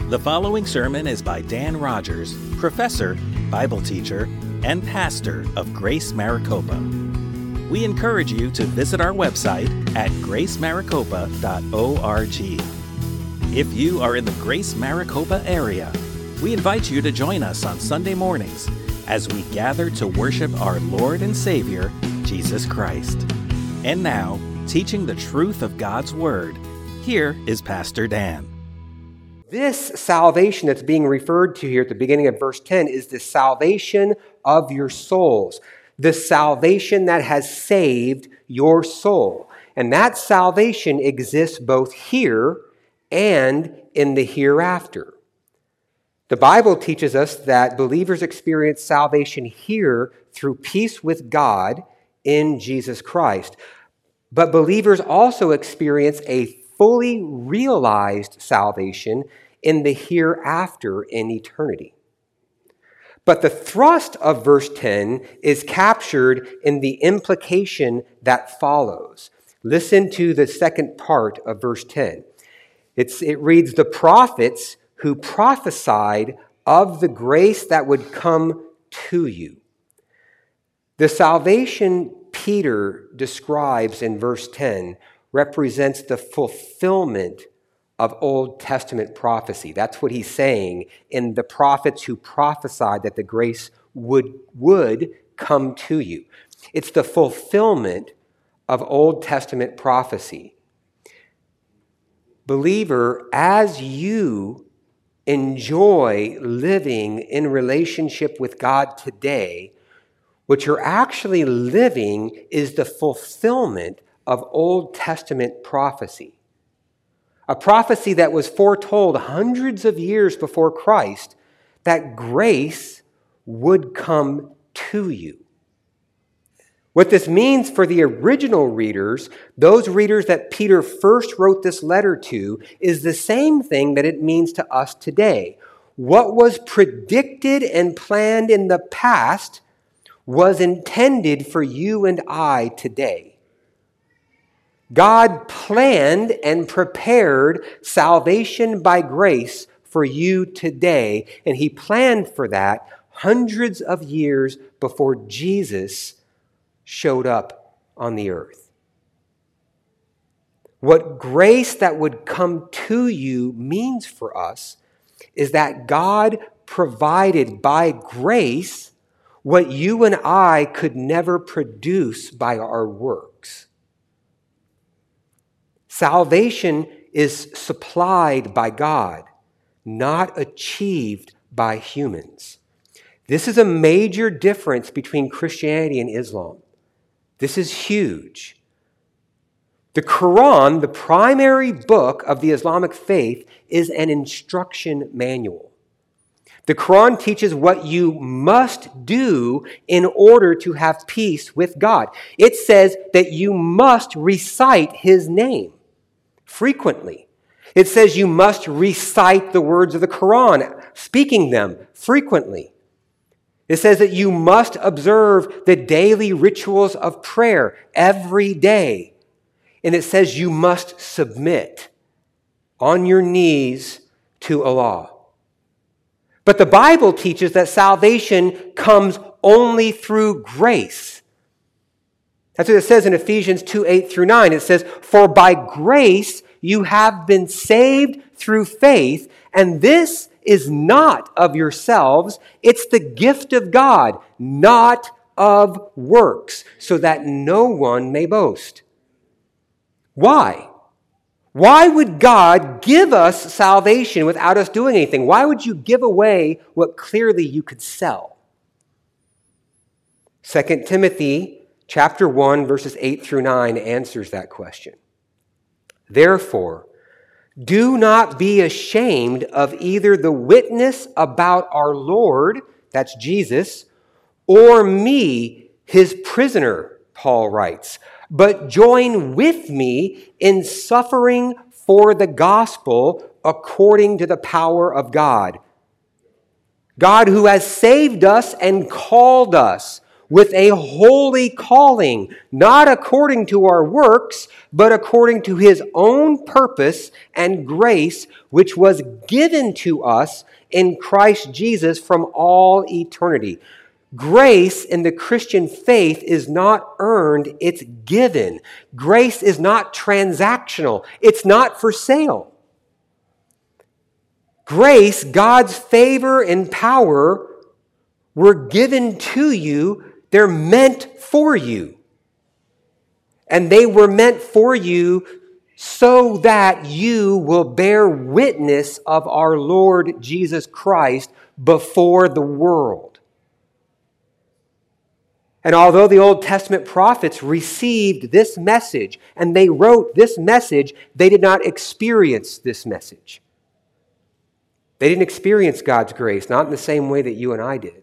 The following sermon is by Dan Rogers, professor, Bible teacher, and pastor of Grace Maricopa. We encourage you to visit our website at gracemaricopa.org. If you are in the Grace Maricopa area, we invite you to join us on Sunday mornings as we gather to worship our Lord and Savior, Jesus Christ. And now, teaching the truth of God's Word, here is Pastor Dan. This salvation that's being referred to here at the beginning of verse 10 is the salvation of your souls, the salvation that has saved your soul. And that salvation exists both here and in the hereafter. The Bible teaches us that believers experience salvation here through peace with God in Jesus Christ. But believers also experience a fully realized salvation in the hereafter in eternity. But the thrust of verse 10 is captured in the implication that follows. Listen to the second part of verse 10. It reads, "The prophets who prophesied of the grace that would come to you." The salvation Peter describes in verse 10 represents the fulfillment of Old Testament prophecy. That's what he's saying in the prophets who prophesied that the grace would come to you. It's the fulfillment of Old Testament prophecy. Believer, as you enjoy living in relationship with God today, what you're actually living is the fulfillment of Old Testament prophecy. A prophecy that was foretold hundreds of years before Christ, that grace would come to you. What this means for the original readers, those readers that Peter first wrote this letter to, is the same thing that it means to us today. What was predicted and planned in the past was intended for you and I today. God planned and prepared salvation by grace for you today, and He planned for that hundreds of years before Jesus showed up on the earth. What grace that would come to you means for us is that God provided by grace what you and I could never produce by our works. Salvation is supplied by God, not achieved by humans. This is a major difference between Christianity and Islam. This is huge. The Quran, the primary book of the Islamic faith, is an instruction manual. The Quran teaches what you must do in order to have peace with God. It says that you must recite His name frequently. It says you must recite the words of the Quran, speaking them frequently. It says that you must observe the daily rituals of prayer every day. And it says you must submit on your knees to Allah. But the Bible teaches that salvation comes only through grace. That's what it says in Ephesians 2:8-9. It says, "For by grace you have been saved through faith, and this is not of yourselves. It's the gift of God, not of works, so that no one may boast." Why? Why would God give us salvation without us doing anything? Why would you give away what clearly you could sell? 2 Timothy chapter 1, verses 8-9 answers that question. "Therefore, do not be ashamed of either the witness about our Lord," that's Jesus, "or me, His prisoner," Paul writes, "but join with me in suffering for the gospel according to the power of God. God who has saved us and called us with a holy calling, not according to our works, but according to his own purpose and grace, which was given to us in Christ Jesus from all eternity. Grace in the Christian faith is not earned, it's given. Grace is not transactional, it's not for sale. Grace, God's favor and power, were given to you. They're meant for you. And they were meant for you so that you will bear witness of our Lord Jesus Christ before the world. And although the Old Testament prophets received this message and they wrote this message, they did not experience this message. They didn't experience God's grace, not in the same way that you and I did.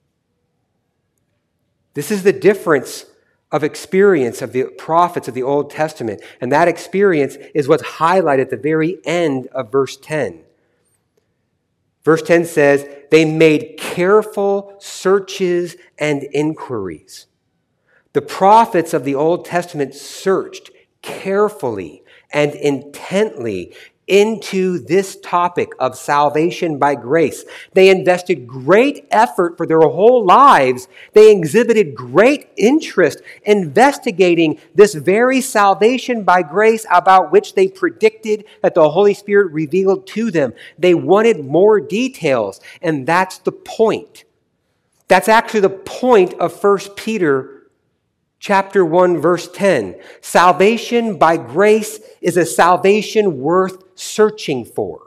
This is the difference of experience of the prophets of the Old Testament. And that experience is what's highlighted at the very end of verse 10. Verse 10 says, they made careful searches and inquiries. The prophets of the Old Testament searched carefully and intently into this topic of salvation by grace. They invested great effort for their whole lives. They exhibited great interest investigating this very salvation by grace about which they predicted that the Holy Spirit revealed to them. They wanted more details, and that's the point. That's actually the point of 1 Peter Chapter 1, verse 10. Salvation by grace is a salvation worth searching for.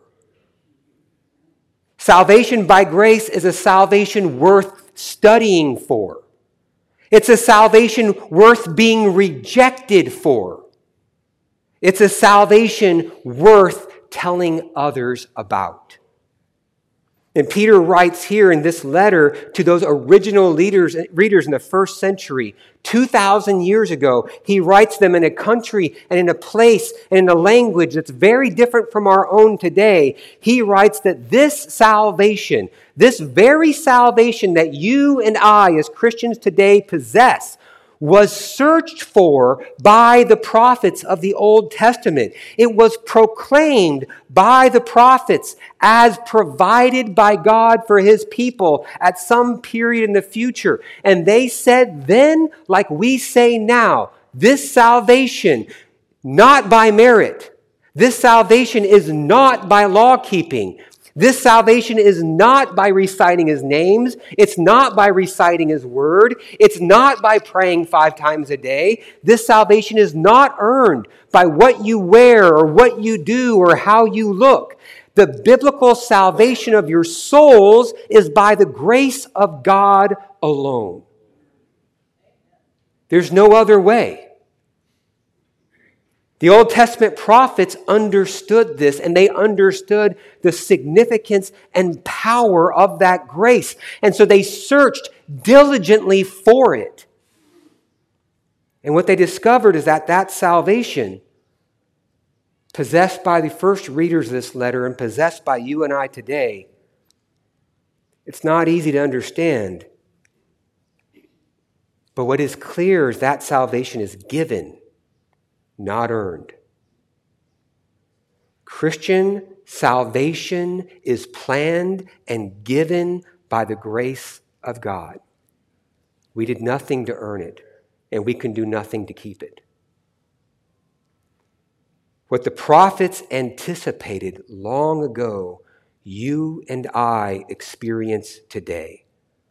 Salvation by grace is a salvation worth studying for. It's a salvation worth being rejected for. It's a salvation worth telling others about. And Peter writes here in this letter to those original readers in the first century, 2,000 years ago. He writes them in a country and in a place and in a language that's very different from our own today. He writes that this salvation, this very salvation that you and I as Christians today possess, was searched for by the prophets of the Old Testament. It was proclaimed by the prophets as provided by God for his people at some period in the future. And they said then, like we say now, this salvation, not by merit. This salvation is not by law keeping. This salvation is not by reciting his names. It's not by reciting his word. It's not by praying 5 times a day. This salvation is not earned by what you wear or what you do or how you look. The biblical salvation of your souls is by the grace of God alone. There's no other way. The Old Testament prophets understood this, and they understood the significance and power of that grace. And so they searched diligently for it. And what they discovered is that that salvation, possessed by the first readers of this letter and possessed by you and I today, it's not easy to understand. But what is clear is that salvation is given, not earned. Christian salvation is planned and given by the grace of God. We did nothing to earn it, and we can do nothing to keep it. What the prophets anticipated long ago, you and I experience today.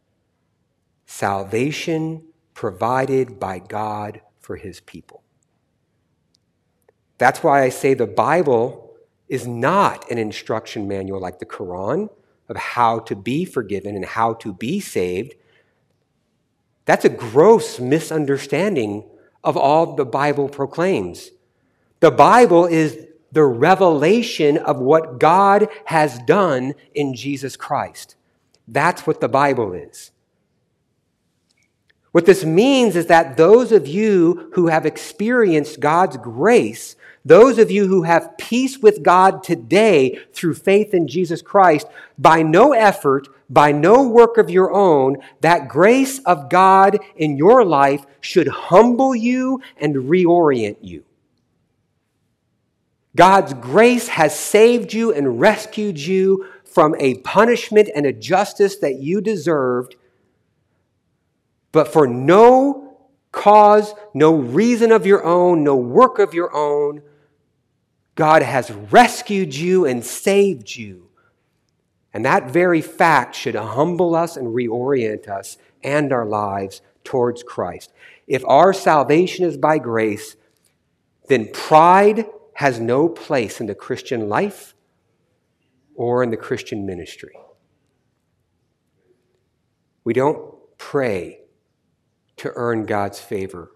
Salvation provided by God for his people. That's why I say the Bible is not an instruction manual like the Quran of how to be forgiven and how to be saved. That's a gross misunderstanding of all the Bible proclaims. The Bible is the revelation of what God has done in Jesus Christ. That's what the Bible is. What this means is that those of you who have experienced God's grace, those of you who have peace with God today through faith in Jesus Christ, by no effort, by no work of your own, that grace of God in your life should humble you and reorient you. God's grace has saved you and rescued you from a punishment and a justice that you deserved, but for no cause, no reason of your own, no work of your own, God has rescued you and saved you. And that very fact should humble us and reorient us and our lives towards Christ. If our salvation is by grace, then pride has no place in the Christian life or in the Christian ministry. We don't pray to earn God's favor.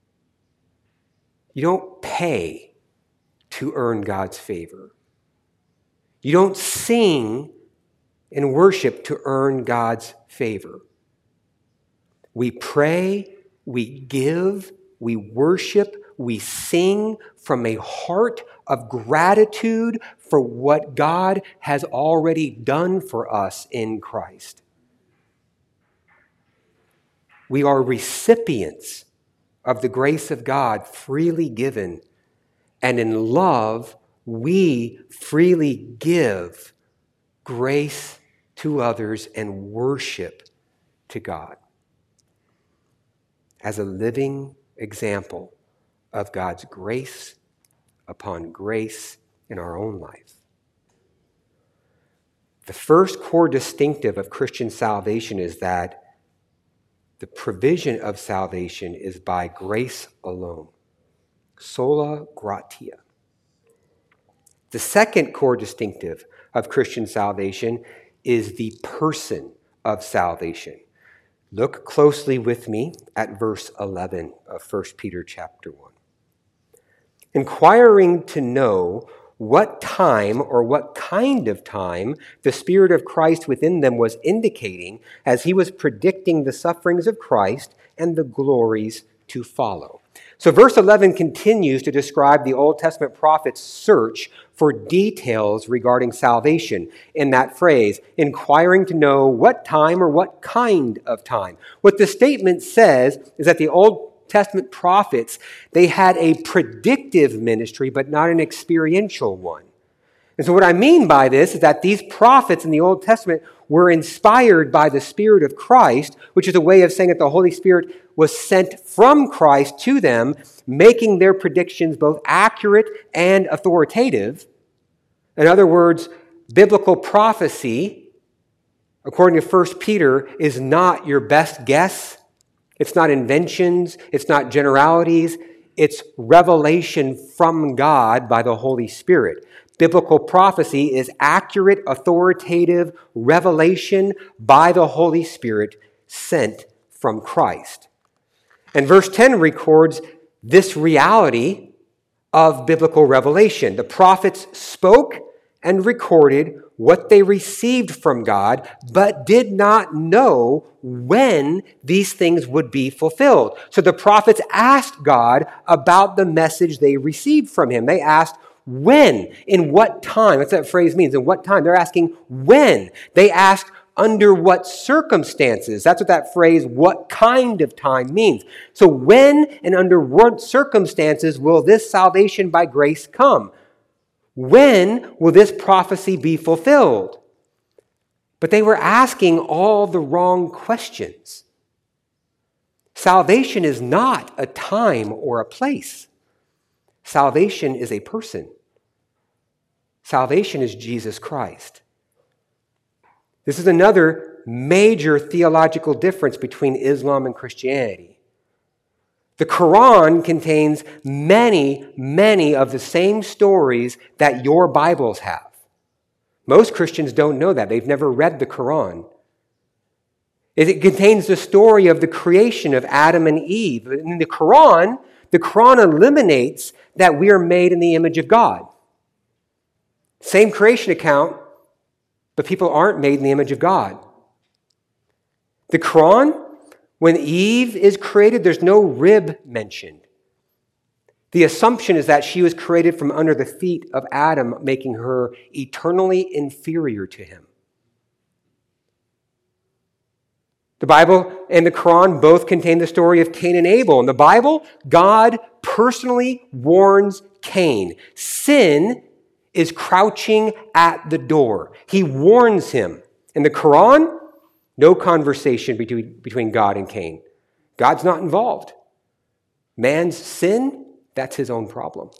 You don't pay to earn God's favor. You don't sing and worship to earn God's favor. We pray, we give, we worship, we sing from a heart of gratitude for what God has already done for us in Christ. We are recipients of the grace of God freely given, and in love, we freely give grace to others and worship to God as a living example of God's grace upon grace in our own life. The first core distinctive of Christian salvation is that the provision of salvation is by grace alone. Sola gratia. The second core distinctive of Christian salvation is the person of salvation. Look closely with me at verse 11 of 1 Peter chapter 1. Inquiring to know what time or what kind of time the Spirit of Christ within them was indicating as he was predicting the sufferings of Christ and the glories to follow. So verse 11 continues to describe the Old Testament prophet's search for details regarding salvation in that phrase, inquiring to know what time or what kind of time. What the statement says is that the Old Testament prophets, they had a predictive ministry, but not an experiential one. And so what I mean by this is that these prophets in the Old Testament were inspired by the Spirit of Christ, which is a way of saying that the Holy Spirit was sent from Christ to them, making their predictions both accurate and authoritative. In other words, biblical prophecy, according to 1 Peter, is not your best guess. It's not inventions. It's not generalities. It's revelation from God by the Holy Spirit. Biblical prophecy is accurate, authoritative revelation by the Holy Spirit sent from Christ. And verse 10 records this reality of biblical revelation. The prophets spoke and recorded what they received from God, but did not know when these things would be fulfilled. So the prophets asked God about the message they received from him. They asked, when? In what time? That's what that phrase means. In what time? They're asking when. They asked, under what circumstances? That's what that phrase, what kind of time, means. So when and under what circumstances will this salvation by grace come? When will this prophecy be fulfilled? But they were asking all the wrong questions. Salvation is not a time or a place. Salvation is a person. Salvation is Jesus Christ. This is another major theological difference between Islam and Christianity. The Quran contains many of the same stories that your Bibles have. Most Christians don't know that. They've never read the Quran. It contains the story of the creation of Adam and Eve. In the Quran eliminates that we are made in the image of God. Same creation account, but people aren't made in the image of God. The Quran When Eve is created, there's no rib mentioned. The assumption is that she was created from under the feet of Adam, making her eternally inferior to him. The Bible and the Quran both contain the story of Cain and Abel. In the Bible, God personally warns Cain. Sin is crouching at the door. He warns him. In the Quran, no conversation between God and Cain. God's not involved. Man's sin, that's his own problem.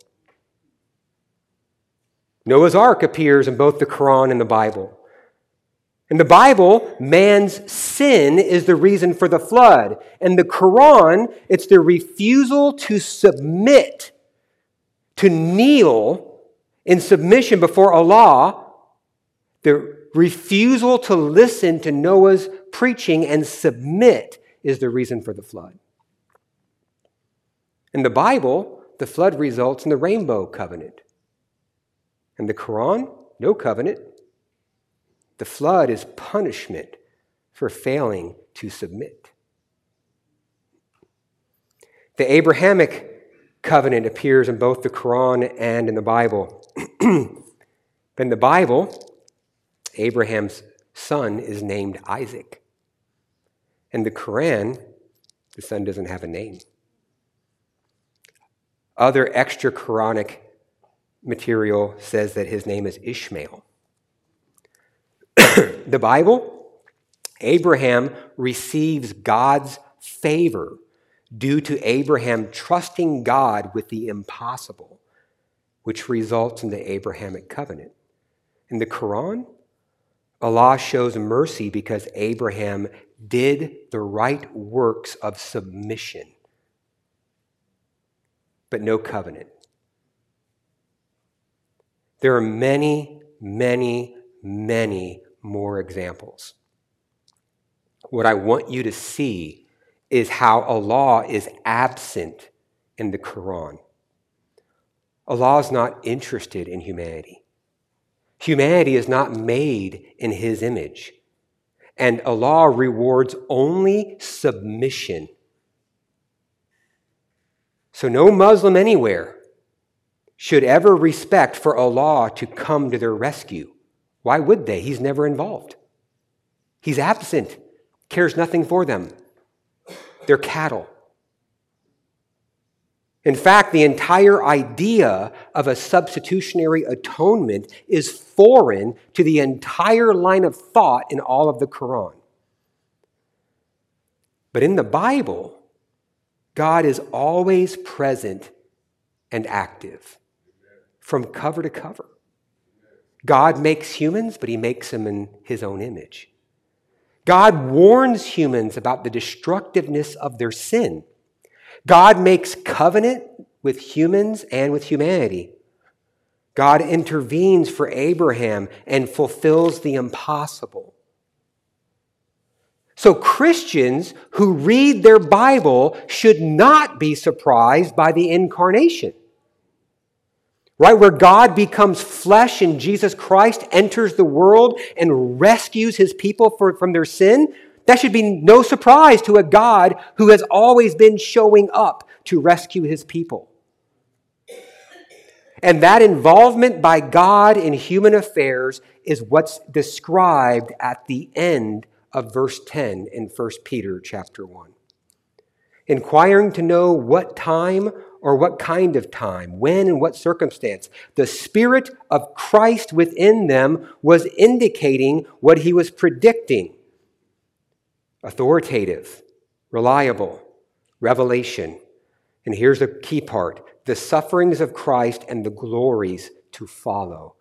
Noah's Ark appears in both the Quran and the Bible. In the Bible, man's sin is the reason for the flood. In the Quran, it's the refusal to submit, to kneel in submission before Allah, the refusal to listen to Noah's preaching and submit is the reason for the flood. In the Bible, the flood results in the rainbow covenant. In the Quran, no covenant. The flood is punishment for failing to submit. The Abrahamic covenant appears in both the Quran and in the Bible. In the Bible, Abraham's son is named Isaac. In the Quran, the son doesn't have a name. Other extra Quranic material says that his name is Ishmael. The Bible, Abraham receives God's favor due to Abraham trusting God with the impossible, which results in the Abrahamic covenant. In the Quran, Allah shows mercy because Abraham did the right works of submission, but no covenant. There are many, many, many more examples. What I want you to see is how Allah is absent in the Quran. Allah is not interested in humanity. Humanity is not made in His image. And Allah rewards only submission. So no Muslim anywhere should ever respect for Allah to come to their rescue. Why would they? He's never involved. He's absent, cares nothing for them. They're cattle. In fact, the entire idea of a substitutionary atonement is foreign to the entire line of thought in all of the Quran. But in the Bible, God is always present and active, from cover to cover. God makes humans, but He makes them in His own image. God warns humans about the destructiveness of their sin. God makes covenant with humans and with humanity. God intervenes for Abraham and fulfills the impossible. So Christians who read their Bible should not be surprised by the incarnation. Right, where God becomes flesh and Jesus Christ enters the world and rescues His people from their sin, that should be no surprise to a God who has always been showing up to rescue His people. And that involvement by God in human affairs is what's described at the end of verse 10 in 1 Peter chapter 1. Inquiring to know what time or what kind of time, when and what circumstance, the Spirit of Christ within them was indicating what He was predicting. Authoritative, reliable, revelation. And here's the key part: the sufferings of Christ and the glories to follow.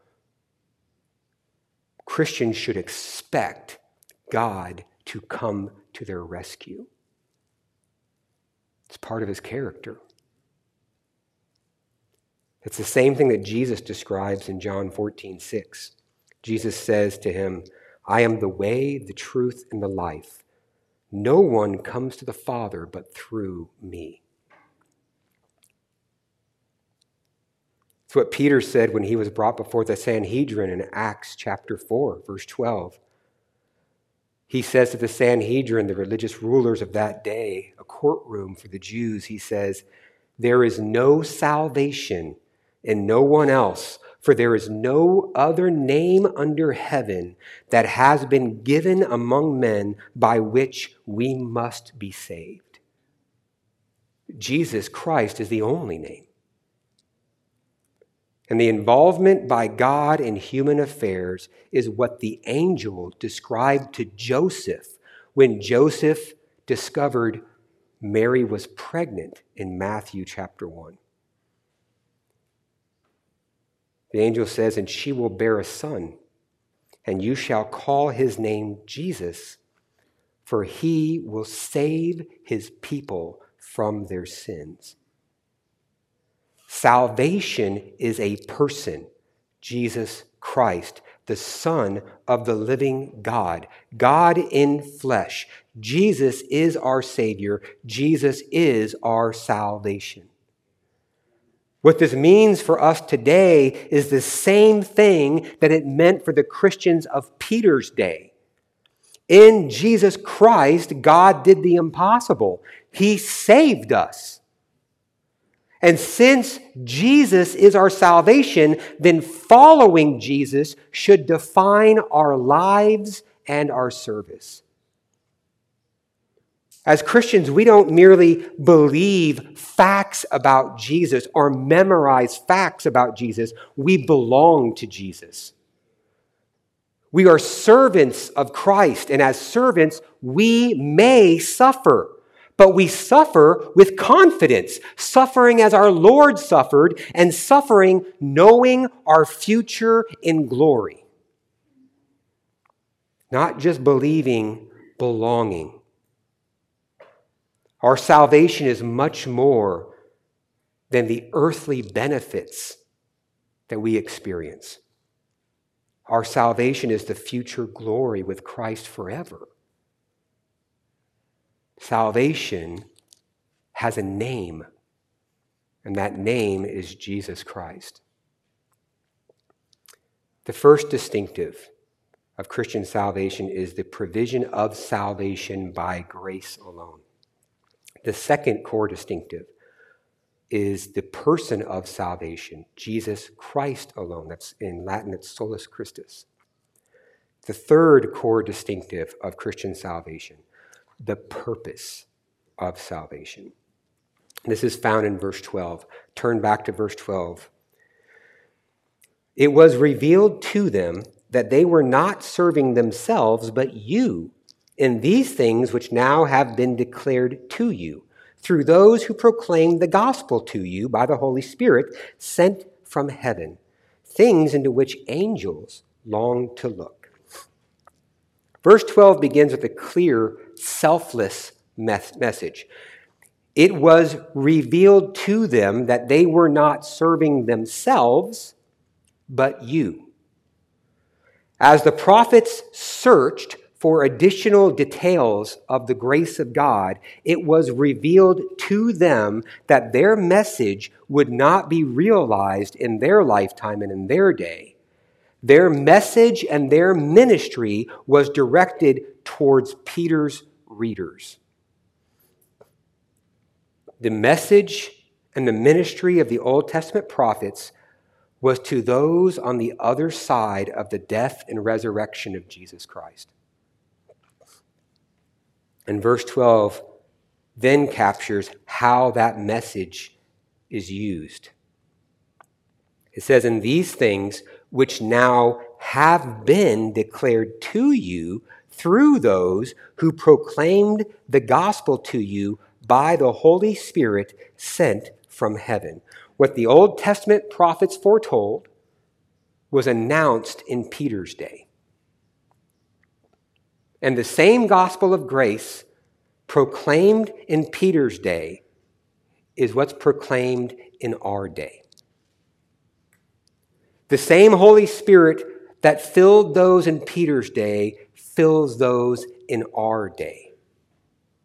Christians should expect God to come to their rescue. It's part of His character. It's the same thing that Jesus describes in John 14:6. Jesus says to him, I am the way, the truth, and the life. No one comes to the Father but through me. It's what Peter said when he was brought before the Sanhedrin in Acts chapter 4, verse 12. He says to the Sanhedrin, the religious rulers of that day, a courtroom for the Jews, he says, "There is no salvation in no one else, for there is no other name under heaven that has been given among men by which we must be saved." Jesus Christ is the only name. And the involvement by God in human affairs is what the angel described to Joseph when Joseph discovered Mary was pregnant in Matthew chapter 1. The angel says, "And she will bear a son, and you shall call his name Jesus, for he will save his people from their sins." Salvation is a person, Jesus Christ, the Son of the living God, God in flesh. Jesus is our Savior. Jesus is our salvation. What this means for us today is the same thing that it meant for the Christians of Peter's day. In Jesus Christ, God did the impossible. He saved us. And since Jesus is our salvation, then following Jesus should define our lives and our service. As Christians, we don't merely believe facts about Jesus or memorize facts about Jesus. We belong to Jesus. We are servants of Christ, and as servants, we may suffer. But we suffer with confidence, suffering as our Lord suffered, and suffering knowing our future in glory. Not just believing, belonging. Our salvation is much more than the earthly benefits that we experience. Our salvation is the future glory with Christ forever. Salvation has a name, and that name is Jesus Christ. The first distinctive of Christian salvation is the provision of salvation by grace alone. The second core distinctive is the person of salvation, Jesus Christ alone. That's in Latin, it's solus Christus. The third core distinctive of Christian salvation, the purpose of salvation. This is found in verse 12. Turn back to verse 12. "It was revealed to them that they were not serving themselves, but you, in these things which now have been declared to you, through those who proclaimed the gospel to you by the Holy Spirit sent from heaven, things into which angels long to look." Verse 12 begins with a clear, selfless message. It was revealed to them that they were not serving themselves, but you. As the prophets searched for additional details of the grace of God, it was revealed to them that their message would not be realized in their lifetime and in their day. Their message and their ministry was directed towards Peter's readers. The message and the ministry of the Old Testament prophets was to those on the other side of the death and resurrection of Jesus Christ. And verse 12 then captures how that message is used. It says, "In these things which now have been declared to you through those who proclaimed the gospel to you by the Holy Spirit sent from heaven." What the Old Testament prophets foretold was announced in Peter's day. And the same gospel of grace proclaimed in Peter's day is what's proclaimed in our day. The same Holy Spirit that filled those in Peter's day fills those in our day.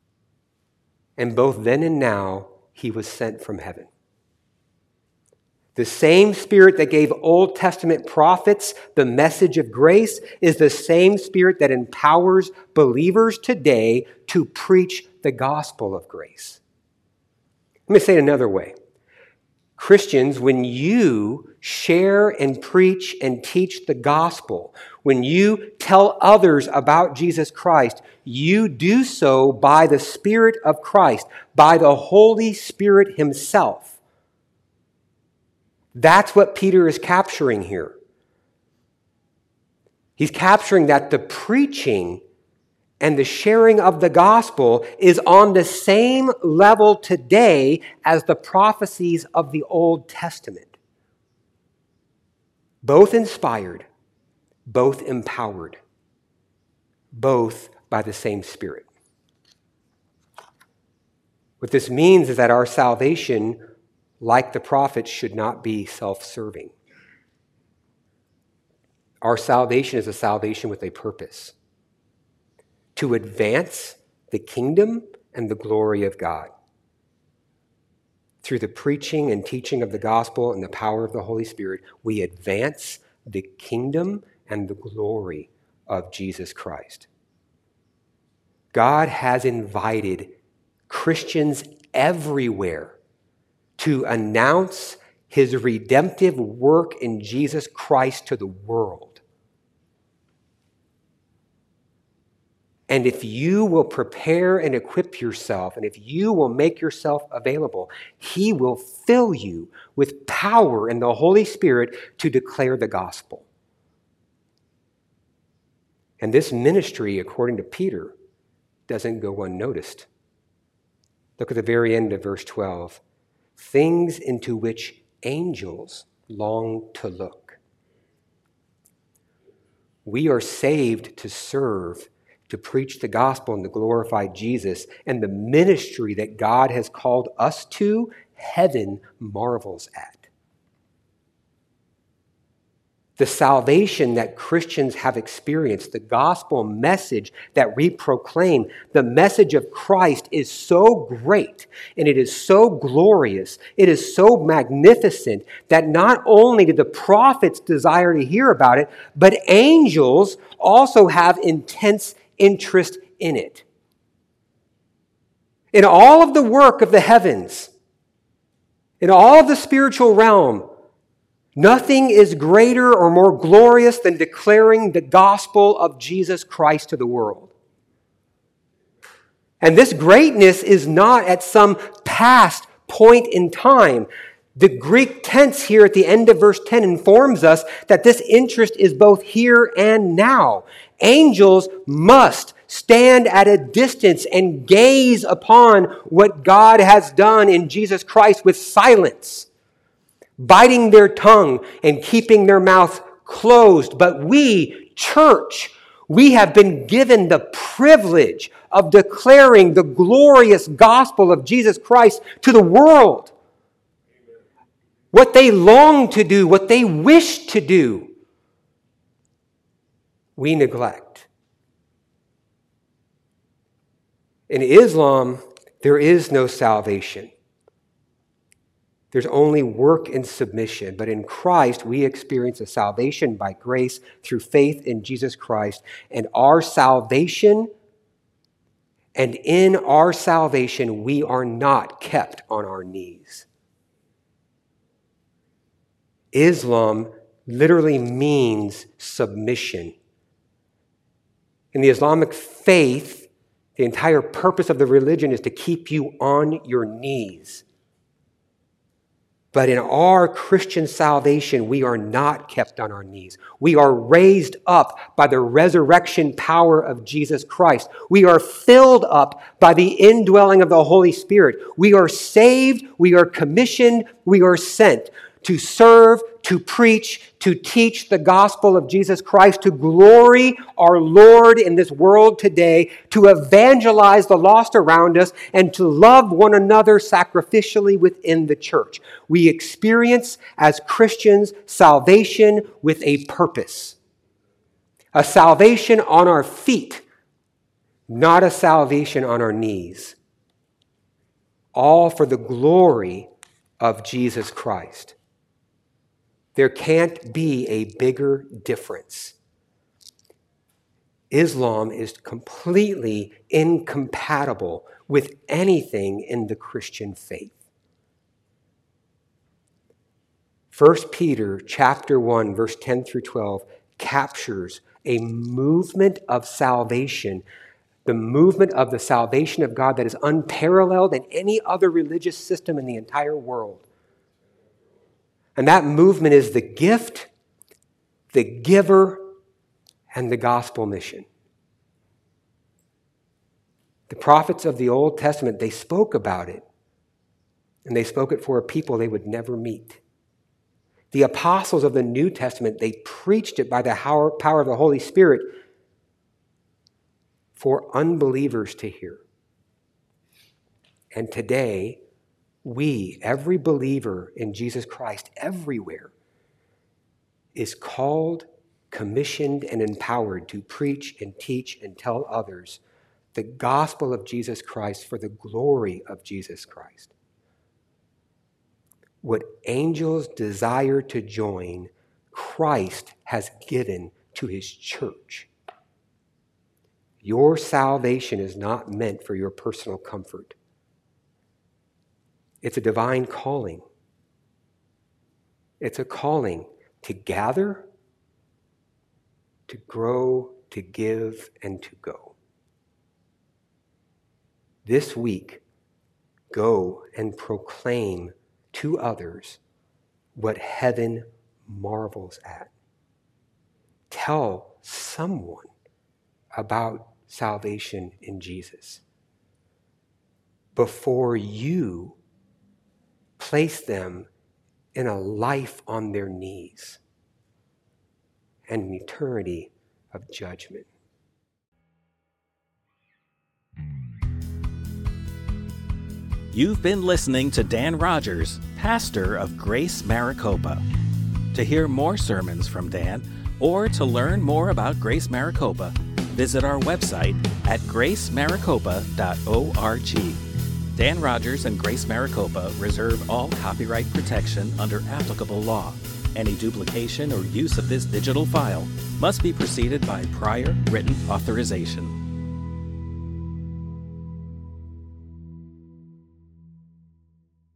And both then and now, he was sent from heaven. The same Spirit that gave Old Testament prophets the message of grace is the same Spirit that empowers believers today to preach the gospel of grace. Let me say it another way. Christians, when you share and preach and teach the gospel, when you tell others about Jesus Christ, you do so by the Spirit of Christ, by the Holy Spirit himself. That's what Peter is capturing here. He's capturing that the preaching and the sharing of the gospel is on the same level today as the prophecies of the Old Testament. Both inspired, both empowered, both by the same Spirit. What this means is that our salvation, like the prophets, should not be self-serving. Our salvation is a salvation with a purpose: to advance the kingdom and the glory of God. Through the preaching and teaching of the gospel and the power of the Holy Spirit, we advance the kingdom and the glory of Jesus Christ. God has invited Christians everywhere to announce his redemptive work in Jesus Christ to the world. And if you will prepare and equip yourself, and if you will make yourself available, he will fill you with power in the Holy Spirit to declare the gospel. And this ministry, according to Peter, doesn't go unnoticed. Look at the very end of verse 12. Things into which angels long to look. We are saved to serve, to preach the gospel and to glorify Jesus, and the ministry that God has called us to, heaven marvels at. The salvation that Christians have experienced, the gospel message that we proclaim, the message of Christ is so great and it is so glorious, it is so magnificent that not only did the prophets desire to hear about it, but angels also have intense interest in it. In all of the work of the heavens, in all of the spiritual realm, nothing is greater or more glorious than declaring the gospel of Jesus Christ to the world. And this greatness is not at some past point in time. The Greek tense here at the end of verse 10 informs us that this interest is both here and now. Angels must stand at a distance and gaze upon what God has done in Jesus Christ with silence, biting their tongue and keeping their mouth closed. But we, church, we have been given the privilege of declaring the glorious gospel of Jesus Christ to the world. What they long to do, what they wish to do, we neglect. In Islam, there is no salvation. There's only work and submission. But in Christ, we experience a salvation by grace through faith in Jesus Christ. And our salvation, and in our salvation, we are not kept on our knees. Islam literally means submission. In the Islamic faith, the entire purpose of the religion is to keep you on your knees. But in our Christian salvation, we are not kept on our knees. We are raised up by the resurrection power of Jesus Christ. We are filled up by the indwelling of the Holy Spirit. We are saved, we are commissioned, we are sent to serve, to preach, to teach the gospel of Jesus Christ, to glory our Lord in this world today, to evangelize the lost around us, and to love one another sacrificially within the church. We experience, as Christians, salvation with a purpose. A salvation on our feet, not a salvation on our knees. All for the glory of Jesus Christ. There can't be a bigger difference. Islam is completely incompatible with anything in the Christian faith. 1 Peter chapter 1, verse 10 through 12 captures a movement of salvation, the movement of the salvation of God that is unparalleled in any other religious system in the entire world. And that movement is the gift, the giver, and the gospel mission. The prophets of the Old Testament, they spoke about it. And they spoke it for a people they would never meet. The apostles of the New Testament, they preached it by the power of the Holy Spirit for unbelievers to hear. And today, we, every believer in Jesus Christ, everywhere, is called, commissioned, and empowered to preach and teach and tell others the gospel of Jesus Christ for the glory of Jesus Christ. What angels desire to join, Christ has given to his church. Your salvation is not meant for your personal comfort. It's a divine calling. It's a calling to gather, to grow, to give, and to go. This week, go and proclaim to others what heaven marvels at. Tell someone about salvation in Jesus before you place them in a life on their knees and an eternity of judgment. You've been listening to Dan Rogers, pastor of Grace Maricopa. To hear more sermons from Dan or to learn more about Grace Maricopa, visit our website at gracemaricopa.org. Dan Rogers and Grace Maricopa reserve all copyright protection under applicable law. Any duplication or use of this digital file must be preceded by prior written authorization.